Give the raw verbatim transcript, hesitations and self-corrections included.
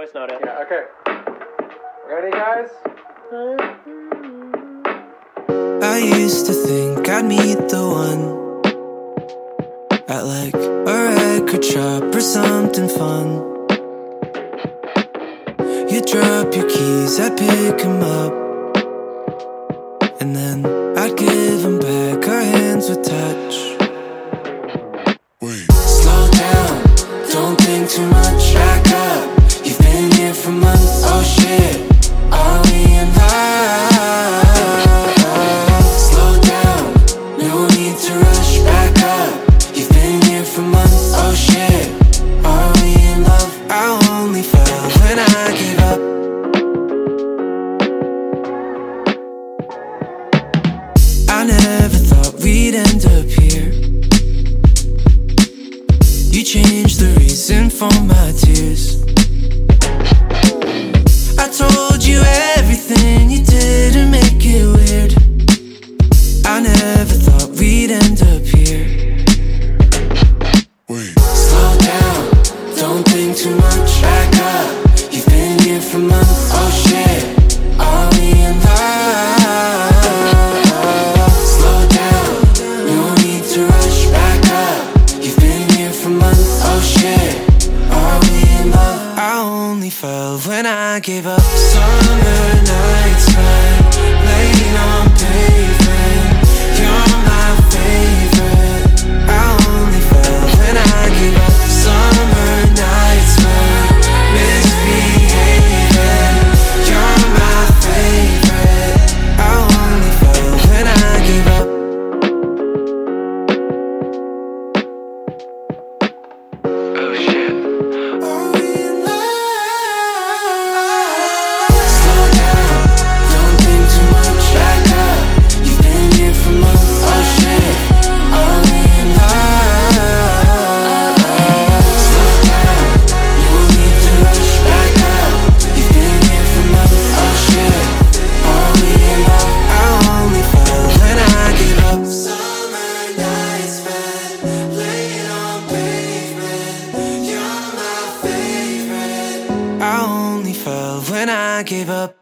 voice note it. Yeah, okay. Ready, guys? I used to think I'd meet the one at like a record shop or something fun. You drop your keys, I pick them up, and then I'd give them back, our hands would touch. Wait. Slow down, don't think too much, back up. You've been here for months, oh shit, are we in love? Slow down, no need to rush, back up. You've been here for months, oh shit, are we in love? I only fell when I gave up. I never thought we'd end up here. You changed the reason for my tears. I told you everything, you didn't make it weird. I never thought we'd end up here. Wait. Slow down, don't think too much, back up. You've been here for months, oh shit, are we in love? Slow down, no need to rush, back up. You've been here for months, oh shit, are we in love? I only fell when I gave up. Summer nights spent laying on pavement. You're my favorite. I only fell when I gave up. Summer nights spent misbehaving. You're my favorite. I only fell when I gave up. Oh shit. Are we in love? Slow down, don't think too much, back up. You've been here for months, oh shit, are we in love? Slow down, no need to rush, back up. You've been here for months, oh shit, are we in love? I only fell when I gave up. Summer nights spent laying on pavement. You're my favorite. I only fell when I gave up.